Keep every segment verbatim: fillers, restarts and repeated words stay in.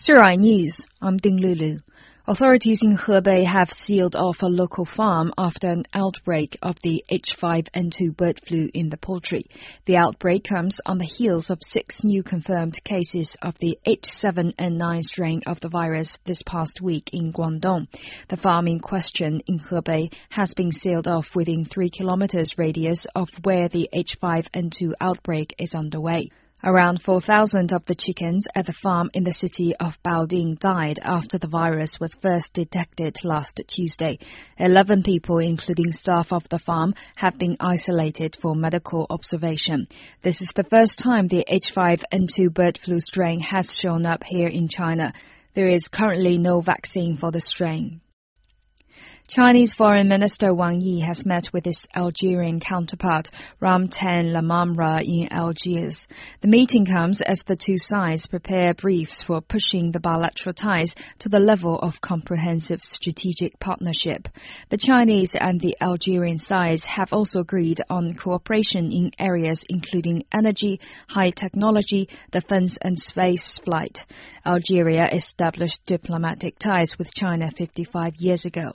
Surai News, I'm Ding Lulu. Authorities in Hebei have sealed off a local farm after an outbreak of the H five N two bird flu in the poultry. The outbreak comes on the heels of six new confirmed cases of the H seven N nine strain of the virus this past week in Guangdong. The farm in question in Hebei has been sealed off within three kilometers radius of where the H five N two outbreak is underway. Around four thousand of the chickens at the farm in the city of Baoding died after the virus was first detected last Tuesday. Eleven people, including staff of the farm, have been isolated for medical observation. This is the first time the H five N two bird flu strain has shown up here in China. There is currently no vaccine for the strain. Chinese Foreign Minister Wang Yi has met with his Algerian counterpart, Ramtan Lamamra, in Algiers. The meeting comes as the two sides prepare briefs for pushing the bilateral ties to the level of comprehensive strategic partnership. The Chinese and the Algerian sides have also agreed on cooperation in areas including energy, high technology, defense and space flight. Algeria established diplomatic ties with China fifty-five years ago.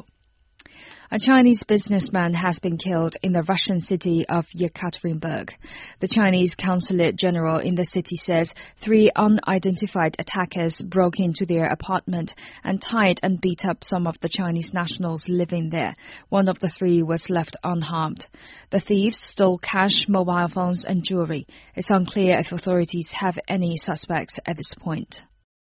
A Chinese businessman has been killed in the Russian city of Yekaterinburg. The Chinese consulate general in the city says three unidentified attackers broke into their apartment and tied and beat up some of the Chinese nationals living there. One of the three was left unharmed. The thieves stole cash, mobile phones and jewelry. It's unclear if authorities have any suspects at this point.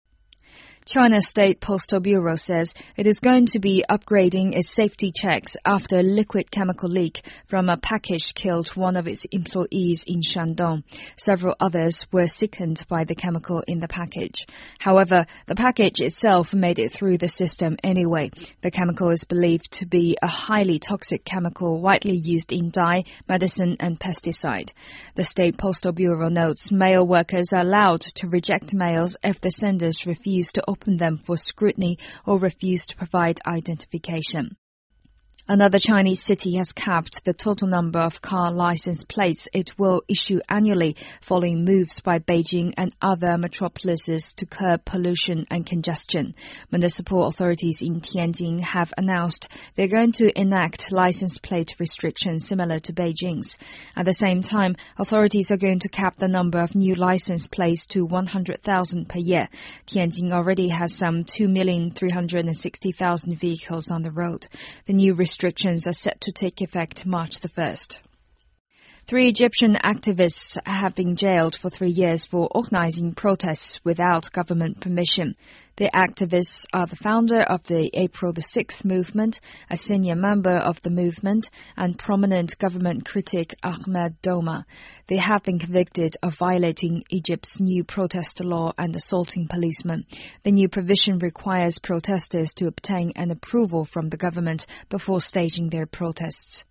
China's State Postal Bureau says it is going to be upgrading its safety checks after a liquid chemical leak from a package killed one of its employees in Shandong. Several others were sickened by the chemical in the package. However, the package itself made it through the system anyway. The chemical is believed to be a highly toxic chemical widely used in dye, medicine and pesticide. The State Postal Bureau notes mail workers are allowed to reject mails if the senders refuse to open them for scrutiny or refuse to provide identification. Another Chinese city has capped the total number of car license plates it will issue annually following moves by Beijing and other metropolises to curb pollution and congestion. Municipal authorities in Tianjin have announced they're going to enact license plate restrictions similar to Beijing's. At the same time, authorities are going to cap the number of new license plates to one hundred thousand per year. Tianjin already has some two million three hundred sixty thousand vehicles on the road. The new restrictions Restrictions are set to take effect March the first. Three Egyptian activists have been jailed for three years for organizing protests without government permission. The activists are the founder of the April the sixth movement, a senior member of the movement, and prominent government critic Ahmed Doma. They have been convicted of violating Egypt's new protest law and assaulting policemen. The new provision requires protesters to obtain an approval from the government before staging their protests.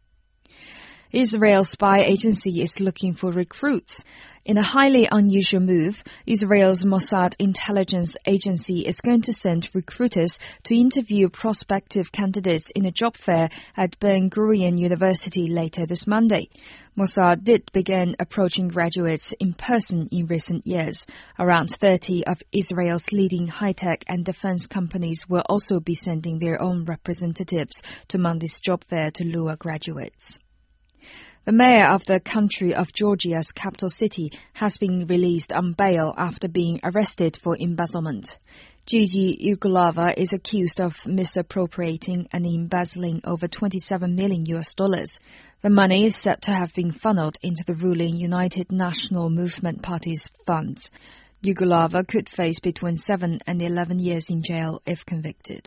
Israel's spy agency is looking for recruits. In a highly unusual move, Israel's Mossad intelligence agency is going to send recruiters to interview prospective candidates in a job fair at Ben Gurion University later this Monday. Mossad did begin approaching graduates in person in recent years. Around thirty of Israel's leading high-tech and defense companies will also be sending their own representatives to Monday's job fair to lure graduates. The mayor of the country of Georgia's capital city has been released on bail after being arrested for embezzlement. Gigi Ugulava is accused of misappropriating and embezzling over twenty-seven million U S dollars. The money is said to have been funneled into the ruling United National Movement Party's funds. Ugulava could face between seven and eleven years in jail if convicted.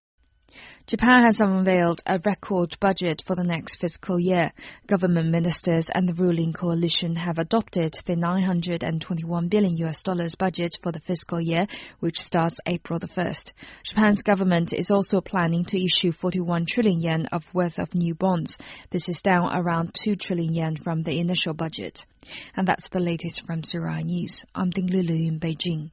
Japan has unveiled a record budget for the next fiscal year. Government ministers and the ruling coalition have adopted the nine hundred twenty-one billion U S dollars budget for the fiscal year, which starts April the first. Japan's government is also planning to issue forty-one trillion yen of worth of new bonds. This is down around two trillion yen from the initial budget. And that's the latest from Surai News. I'm Ding Lulu in Beijing.